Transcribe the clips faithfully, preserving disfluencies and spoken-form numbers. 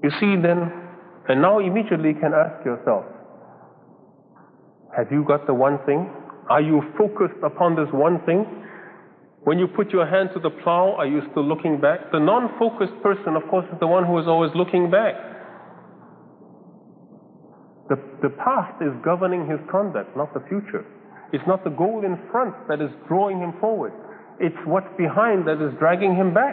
You see then, and now immediately you can ask yourself, have you got the one thing? Are you focused upon this one thing? When you put your hand to the plow, are you still looking back? The non-focused person, of course, is the one who is always looking back. The, the past is governing his conduct, not the future. It's not the goal in front that is drawing him forward. It's what's behind that is dragging him back.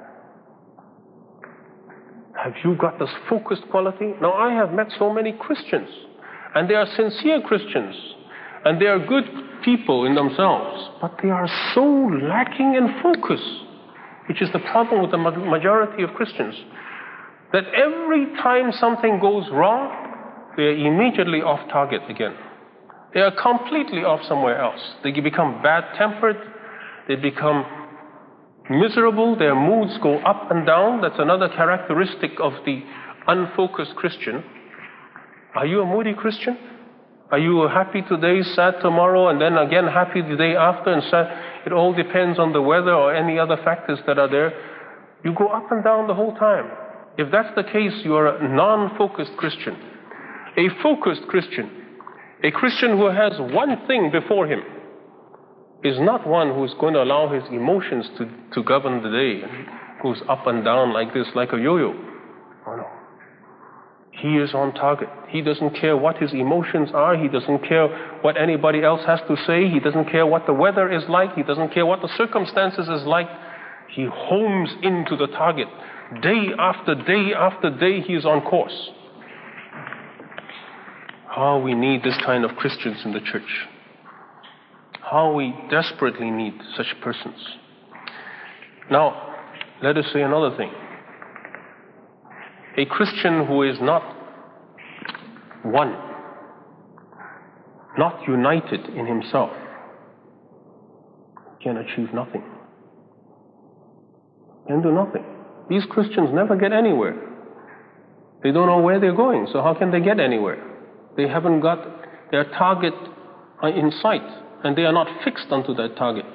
Have you got this focused quality? Now, I have met so many Christians, and they are sincere Christians, and they are good people in themselves, but they are so lacking in focus, which is the problem with the majority of Christians, that every time something goes wrong, they are immediately off target again. They are completely off somewhere else. They become bad-tempered, they become miserable, their moods go up and down. That's another characteristic of the unfocused Christian. Are you a moody Christian? Are you happy today, sad tomorrow, and then again happy the day after and sad? It all depends on the weather or any other factors that are there. You go up and down the whole time. If that's the case, you are a non-focused Christian. A focused Christian, a Christian who has one thing before him, is not one who is going to allow his emotions to, to govern the day and goes up and down like this, like a yo-yo. Oh no. He is on target. He doesn't care what his emotions are. He doesn't care what anybody else has to say. He doesn't care what the weather is like. He doesn't care what the circumstances is like. He homes into the target. Day after day after day, he is on course. How we need this kind of Christians in the church. How we desperately need such persons. Now, let us say another thing. A Christian who is not one, not united in himself, can achieve nothing. Can do nothing. These Christians never get anywhere. They don't know where they're going, so how can they get anywhere? They haven't got their target in sight, and they are not fixed onto that target.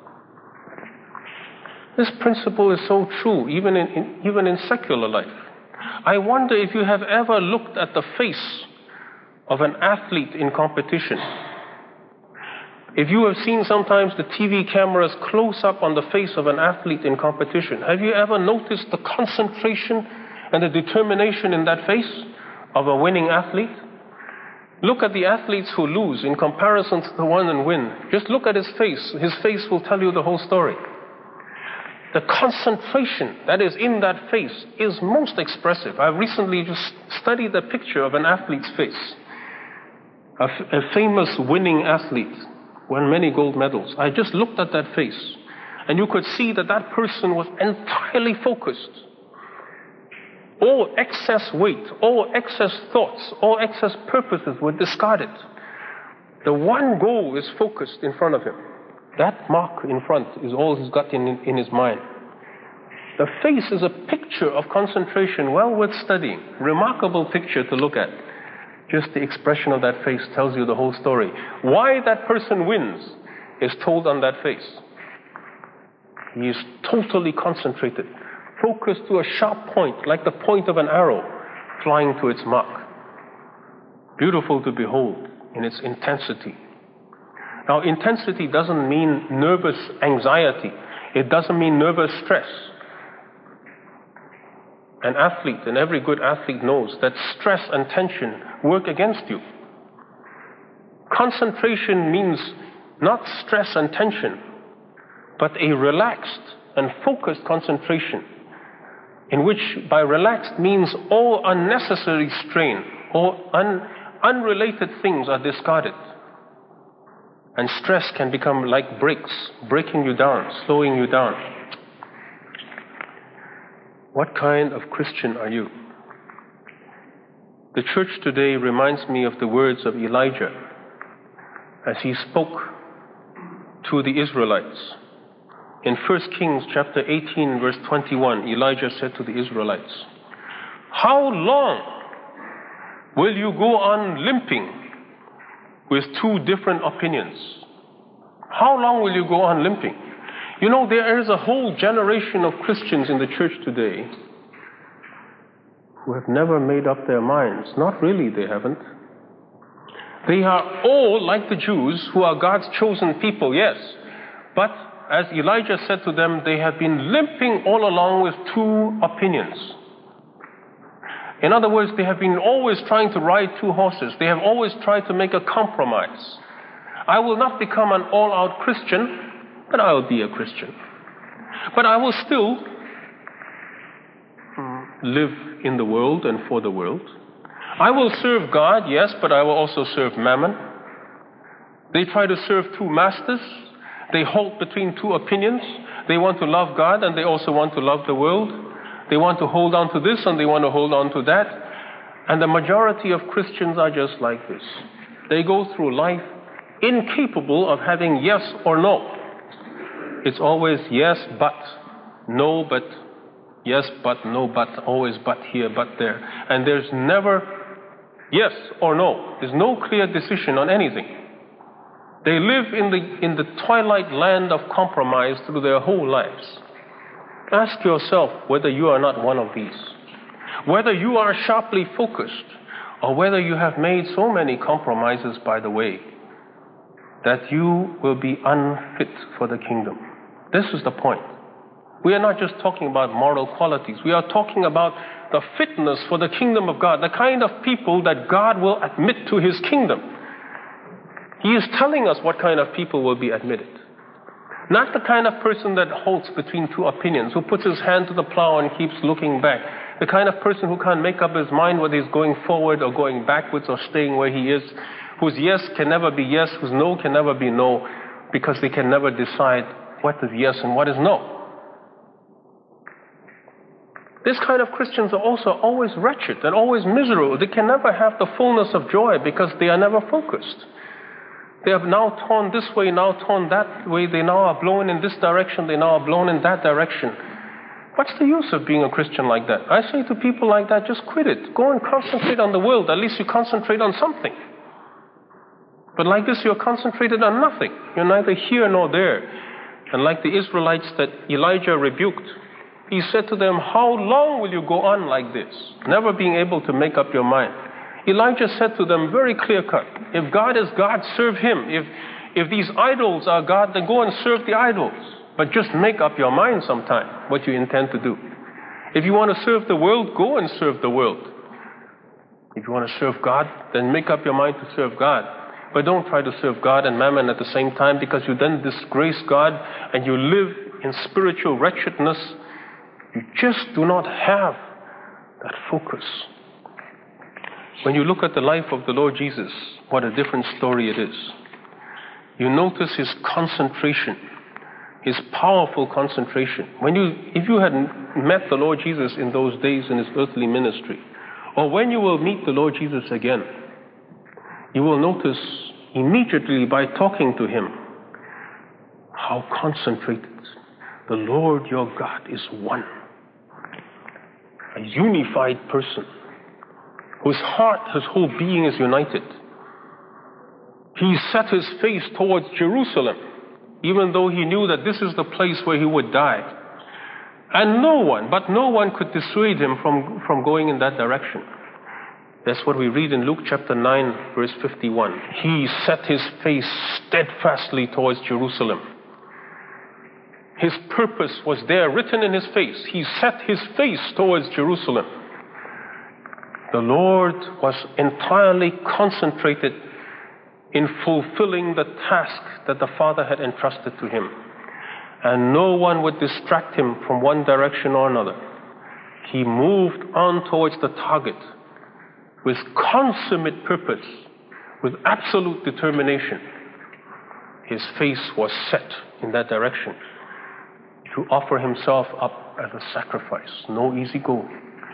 This principle is so true, even in, in, even in secular life. I wonder if you have ever looked at the face of an athlete in competition. If you have seen sometimes the T V cameras close up on the face of an athlete in competition, have you ever noticed the concentration and the determination in that face of a winning athlete? Look at the athletes who lose in comparison to the one and win. Just look at his face. His face will tell you the whole story. The concentration that is in that face is most expressive. I've recently just studied a picture of an athlete's face. A, f- a famous winning athlete, won many gold medals. I just looked at that face, and you could see that that person was entirely focused. All excess weight, all excess thoughts, all excess purposes were discarded. The one goal is focused in front of him. That mark in front is all he's got in, in his mind. The face is a picture of concentration well worth studying. Remarkable picture to look at. Just the expression of that face tells you the whole story. Why that person wins is told on that face. He is totally concentrated, focused to a sharp point, like the point of an arrow flying to its mark. Beautiful to behold in its intensity. Now, intensity doesn't mean nervous anxiety. It doesn't mean nervous stress. An athlete, and every good athlete knows, that stress and tension work against you. Concentration means not stress and tension, but a relaxed and focused concentration, in which by relaxed means all unnecessary strain, all un- unrelated things are discarded. And stress can become like brakes, breaking you down, slowing you down. What kind of Christian are you? The church today reminds me of the words of Elijah as he spoke to the Israelites. In First Kings chapter eighteen, verse twenty-one, Elijah said to the Israelites, "How long will you go on limping with two different opinions?" How long will you go on limping? You know, there is a whole generation of Christians in the church today who have never made up their minds. Not really, they haven't. They are all like the Jews, who are God's chosen people, yes. But as Elijah said to them, they have been limping all along with two opinions. In other words, they have been always trying to ride two horses. They have always tried to make a compromise. I will not become an all-out Christian, but I will be a Christian. But I will still live in the world and for the world. I will serve God, yes, but I will also serve Mammon. They try to serve two masters. They halt between two opinions. They want to love God and they also want to love the world. They want to hold on to this and they want to hold on to that. And the majority of Christians are just like this. They go through life incapable of having yes or no. It's always yes, but, no, but, yes, but, no, but, always but here, but there. And there's never yes or no. There's no clear decision on anything. They live in the, in the twilight land of compromise through their whole lives. Ask yourself whether you are not one of these. Whether you are sharply focused, or whether you have made so many compromises by the way that you will be unfit for the kingdom. This is the point. We are not just talking about moral qualities. We are talking about the fitness for the kingdom of God, the kind of people that God will admit to his kingdom. He is telling us what kind of people will be admitted. Not the kind of person that halts between two opinions, who puts his hand to the plow and keeps looking back. The kind of person who can't make up his mind whether he's going forward or going backwards or staying where he is, whose yes can never be yes, whose no can never be no, because they can never decide what is yes and what is no. This kind of Christians are also always wretched and always miserable. They can never have the fullness of joy because they are never focused. They have now torn this way, now torn that way. They now are blown in this direction, they now are blown in that direction. What's the use of being a Christian like that? I say to people like that, just quit it. Go and concentrate on the world. At least you concentrate on something. But like this, you're concentrated on nothing. You're neither here nor there. And like the Israelites that Elijah rebuked, he said to them, how long will you go on like this? Never being able to make up your mind. Elijah said to them very clear cut, if God is God, serve him. If, if these idols are God, then go and serve the idols. But just make up your mind sometime what you intend to do. If you want to serve the world, go and serve the world. If you want to serve God, then make up your mind to serve God. But don't try to serve God and Mammon at the same time, because you then disgrace God and you live in spiritual wretchedness. You just do not have that focus. When you look at the life of the Lord Jesus, what a different story it is. You notice his concentration, his powerful concentration. When you, if you had met the Lord Jesus in those days in his earthly ministry, or when you will meet the Lord Jesus again, you will notice immediately by talking to him how concentrated the Lord your God is one. A unified person whose heart, his whole being is united. He set his face towards Jerusalem, even though he knew that this is the place where he would die. And no one, but no one could dissuade him from, from going in that direction. That's what we read in Luke chapter nine, verse fifty-one. He set his face steadfastly towards Jerusalem. His purpose was there, written in his face. He set his face towards Jerusalem. The Lord was entirely concentrated in fulfilling the task that the Father had entrusted to him. And no one would distract him from one direction or another. He moved on towards the target with consummate purpose, with absolute determination. His face was set in that direction to offer himself up as a sacrifice. No easy goal.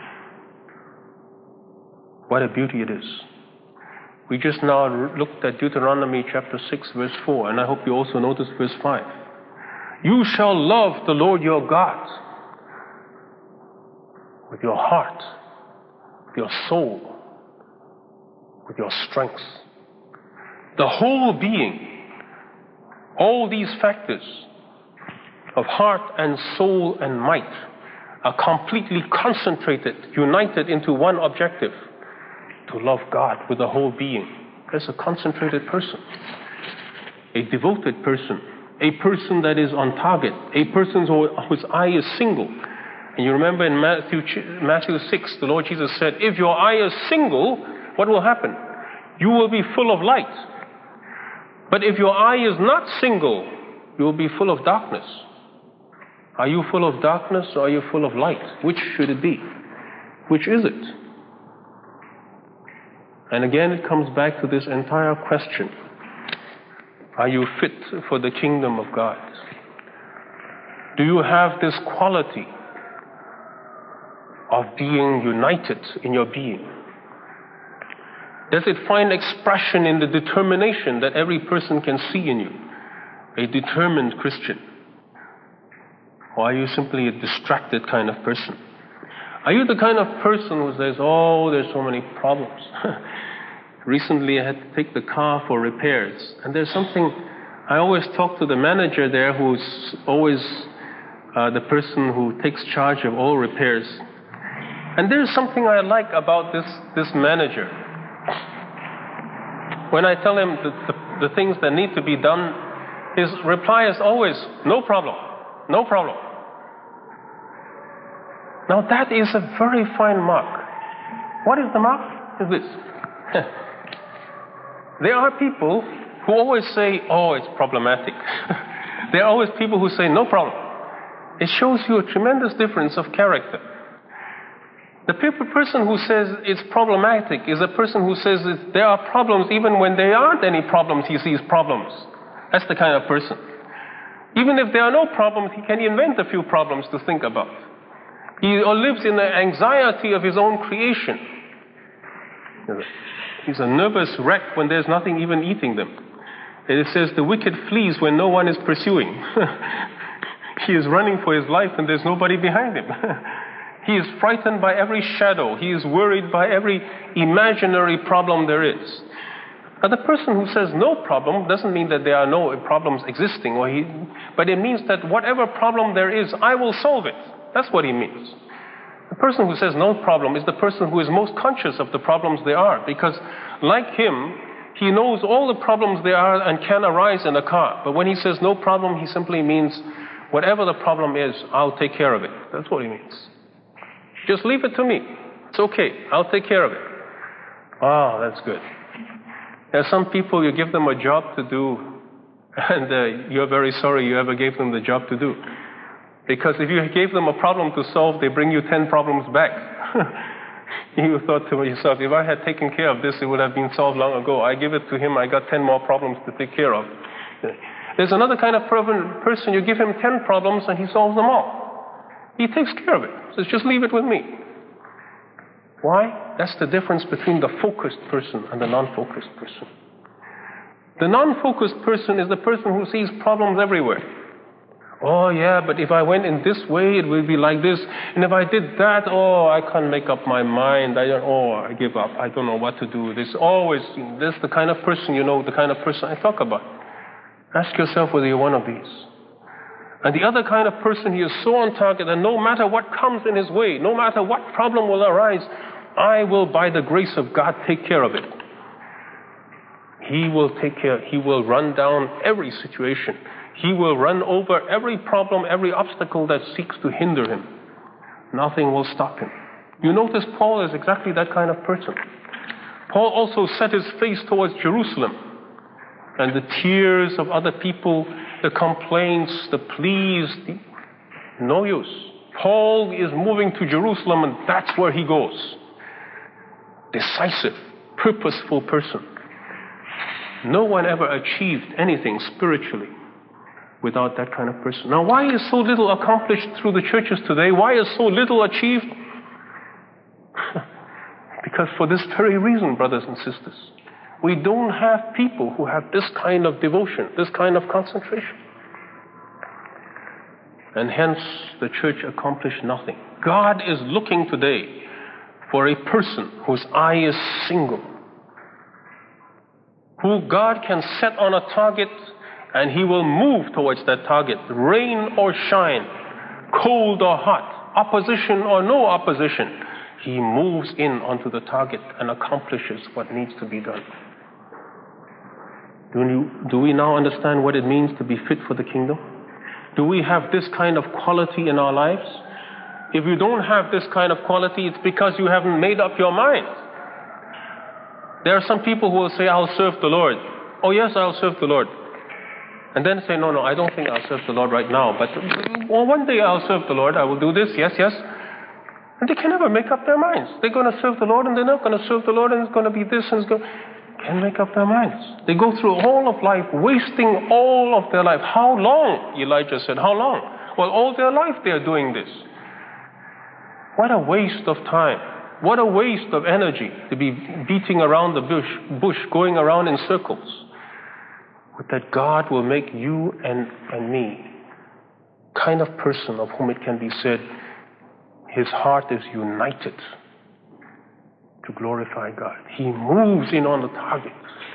What a beauty it is. We just now looked at Deuteronomy chapter six, verse four, and I hope you also noticed verse five. You shall love the Lord your God with your heart, with your soul, with your strength. The whole being, all these factors of heart and soul and might are completely concentrated, united into one objective, to love God with the whole being. That's a concentrated person, a devoted person, a person that is on target, a person whose eye is single. And you remember in Matthew, Matthew six, the Lord Jesus said, if your eye is single, what will happen? You will be full of light. But if your eye is not single, you will be full of darkness. Are you full of darkness or are you full of light? Which should it be? Which is it? And again, it comes back to this entire question. Are you fit for the kingdom of God? Do you have this quality of being united in your being? Does it find expression in the determination that every person can see in you? A determined Christian? Or are you simply a distracted kind of person? Are you the kind of person who says, oh, there's so many problems? Recently I had to take the car for repairs. And there's something, I always talk to the manager there who's always uh, the person who takes charge of all repairs. And there's something I like about this, this manager. When I tell him the, the, the things that need to be done, his reply is always, no problem, no problem. Now that is a very fine mark. What is the mark? Is this. There are people who always say, oh, it's problematic. There are always people who say, no problem. It shows you a tremendous difference of character. The person who says it's problematic is a person who says that there are problems even when there aren't any problems, he sees problems. That's the kind of person. Even if there are no problems, he can invent a few problems to think about. He lives in the anxiety of his own creation. He's a nervous wreck when there's nothing even eating them. It says the wicked flees when no one is pursuing. He is running for his life and there's nobody behind him. He is frightened by every shadow. He is worried by every imaginary problem there is. Now, the person who says no problem doesn't mean that there are no problems existing, or he, but it means that whatever problem there is, I will solve it. That's what he means. The person who says no problem is the person who is most conscious of the problems there are, because like him, he knows all the problems there are and can arise in a car. But when he says no problem, he simply means whatever the problem is, I'll take care of it. That's what he means. Just leave it to me. It's okay. I'll take care of it. Ah, that's good. There are some people, you give them a job to do, and uh, you're very sorry you ever gave them the job to do. Because if you gave them a problem to solve, they bring you ten problems back. You thought to yourself, if I had taken care of this, it would have been solved long ago. I give it to him, I got ten more problems to take care of. There's another kind of person, you give him ten problems and he solves them all. He takes care of it. Says, just leave it with me. Why? That's the difference between the focused person and the non-focused person. The non-focused person is the person who sees problems everywhere. Oh yeah, but if I went in this way, it will be like this. And if I did that, oh, I can't make up my mind. I don't, oh, I give up. I don't know what to do. This always, this is the kind of person, you know, the kind of person I talk about. Ask yourself whether you're one of these. And the other kind of person, he is so on target, and no matter what comes in his way, no matter what problem will arise, I will, by the grace of God, take care of it. He will take care, he will run down every situation. He will run over every problem, every obstacle that seeks to hinder him. Nothing will stop him. You notice Paul is exactly that kind of person. Paul also set his face towards Jerusalem. And the tears of other people, the complaints, the pleas, the, no use. Paul is moving to Jerusalem, and that's where he goes. Decisive, purposeful person. No one ever achieved anything spiritually without that kind of person. Now, why is so little accomplished through the churches today? Why is so little achieved? Because for this very reason, brothers and sisters, we don't have people who have this kind of devotion, this kind of concentration. And hence, the church accomplished nothing. God is looking today for a person whose eye is single, who God can set on a target and he will move towards that target, rain or shine, cold or hot. opposition or no opposition, he moves in onto the target and accomplishes what needs to be done. Do, you, do we now understand what it means to be fit for the kingdom? Do we have this kind of quality in our lives? If you don't have this kind of quality, it's because you haven't made up your mind. There are some people who will say, I'll serve the Lord. Oh yes, I'll serve the Lord. And then say, no, no, I don't think I'll serve the Lord right now. But well, one day I'll serve the Lord. I will do this, yes, yes. And they can never make up their minds. They're going to serve the Lord and they're not going to serve the Lord and it's going to be this and it's going to... Can't make up their minds. They go through all of life, wasting all of their life. How long? Elijah said, how long? Well, all their life they are doing this. What a waste of time. What a waste of energy to be beating around the bush, bush going around in circles. But that God will make you and, and me kind of person of whom it can be said, his heart is united to glorify God. He moves in on the target.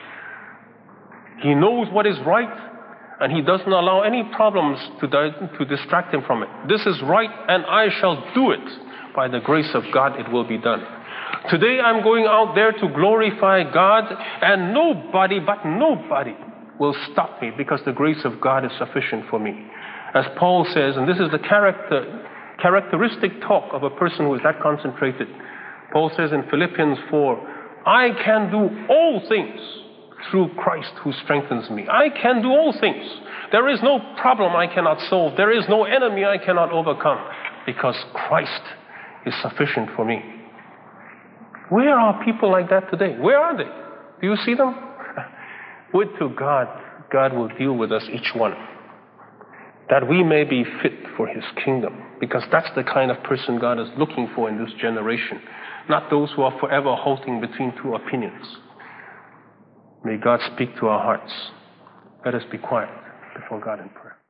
He knows what is right, and he doesn't allow any problems to, to distract him from it. This is right, and I shall do it. By the grace of God, it will be done. Today, I'm going out there to glorify God, and nobody, but nobody, will stop me because the grace of God is sufficient for me. As Paul says, and this is the character, characteristic talk of a person who is that concentrated. Paul says in Philippians four, I can do all things through Christ who strengthens me. I can do all things. There is no problem I cannot solve. There is no enemy I cannot overcome because Christ is sufficient for me. Where are people like that today? Where are they? Do you see them? Would to God, God will deal with us each one, that we may be fit for his kingdom, because that's the kind of person God is looking for in this generation, not those who are forever halting between two opinions. May God speak to our hearts. Let us be quiet before God in prayer.